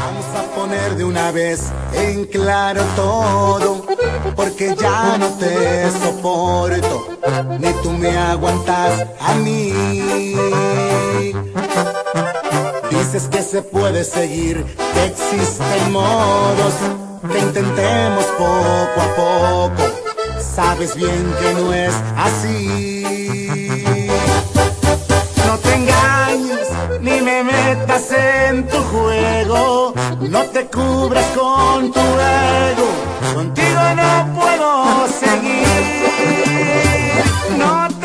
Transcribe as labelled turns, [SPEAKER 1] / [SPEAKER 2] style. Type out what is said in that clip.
[SPEAKER 1] Vamos a poner de una vez en claro todo, porque ya no te soporto, ni tú me aguantas a mí. Dices que se puede seguir, que existen modos, que intentemos poco a poco. Sabes bien que no es así. No te engañes, ni me metas en tu juego. No te cubras con tu ego. Contigo no puedo seguir. No